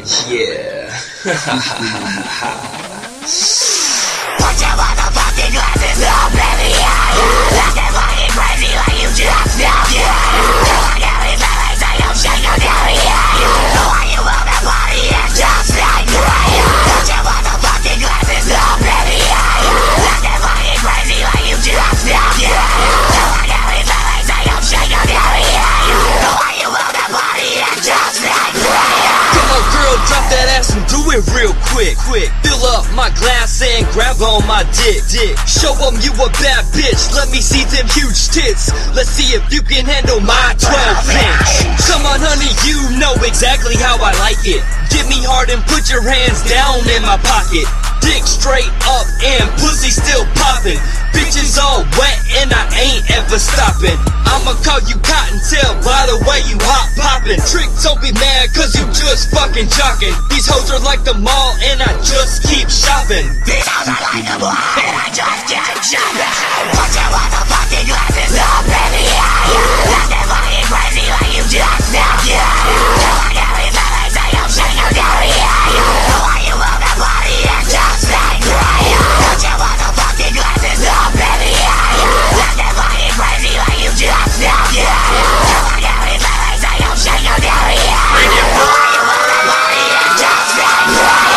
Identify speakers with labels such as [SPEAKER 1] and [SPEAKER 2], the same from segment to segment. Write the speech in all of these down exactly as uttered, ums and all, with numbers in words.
[SPEAKER 1] Yeah.
[SPEAKER 2] Put your motherfucking glasses on, baby, yeah. Looking fucking crazy like you just know, yeah. Look at me, baby, so you shake your daddy, yeah. Why you on the party, it's just like right. Put your motherfucking glasses on, baby, yeah. Looking fucking crazy like you just know, yeah. Look at me, baby, so you shake your daddy, yeah. Why you on the party, it's just like right.
[SPEAKER 1] Come on, girl, drop that ass and do it real quick, quick. Fill up my glass and grab on my dick, dick. Show them you a bad bitch, let me see them huge tits. Let's see if you can handle my twelve inch. Come on, honey, you know exactly how I like it. Get me hard and put your hands down in my pocket. Dick straight up and pussy still popping. Bitches all wet and I ain't ever stopping. I'ma call you Cottontail by the way you hot popping. Trick, don't be mad cause you just fucking jocking. These hoes are like the mall and I just keep shopping.
[SPEAKER 2] These hoes are like the mall and I just keep shopping. Put your motherfucking glasses on, baby, yeah. Looking fucking crazy like you just know, yeah. Look at me, baby, so you shake your daddy, yeah. Why you on the party, it's just like right. Put your motherfucking glasses on, baby, yeah. Looking fucking crazy like you just know, yeah. Look at me, baby, so you shake your daddy, yeah. Why you on the party, it's just like right.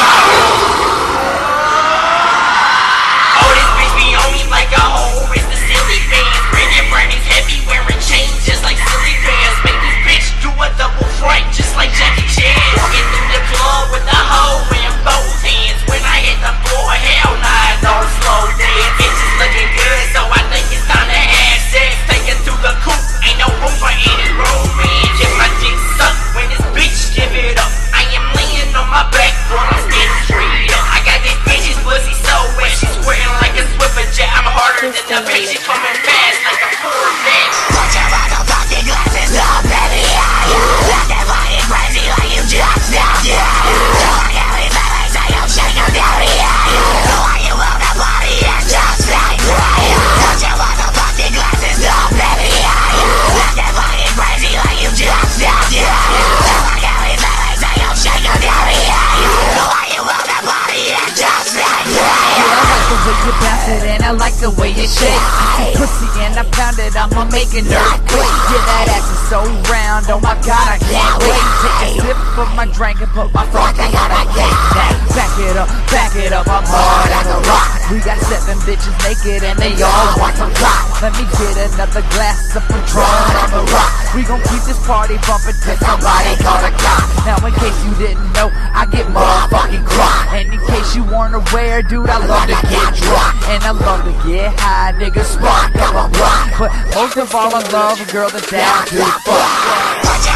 [SPEAKER 3] Oh, this bitch be on me like a hoe, it's the silly fans. Bringing brains heavy, wearing chains just like silly fans. Make this bitch do a double fright just like Jackie Chan. Walking through the club with a hoe in both hands. When I hit the floor, hell nah, don't slow dance. Bitches looking good, so I think it's time to have sex. Take it through the coop, ain't no room for any romance. Get my dick sucked when this bitch give it up. I am laying on my back while I'm getting straight up. I got this bitch's pussy so wet, she's squirting like a Swiffer jet. I'm harder than the bitch, she coming fast like a Corvette.
[SPEAKER 2] Put your motherfucking glasses on, baby, yeah. Looking fucking crazy like you just know, yeah. Look at me, baby, so you shake your daddy, yeah. Why you on the party, it's just like right. Put your motherfucking glasses on, baby, yeah. Looking fucking crazy like you just know, yeah. Look at me, baby, so you shake your daddy, yeah. Why you on the party, it's just like right.
[SPEAKER 4] I like the way you bounce it and I like the way you shake. Pussy and I pound it, I'ma make an earthquake. Yeah, that ass is so round, oh my god, I can't wait. Take a sip of my drink and put my funky on a cake. Back it up, back it up, I'm hard as a rock. We got seven bitches naked and they all want some rock. Let me get another glass of Patron on the rock. We gon' keep this party bumpin' till somebody call the cop. Now in case you didn't know, I get motherfucking crunk. And in case you weren't aware, dude, I love to get drunk. And I love to get high, nigga, spark up a block. But most of all, I love a girl that's down to the fuck.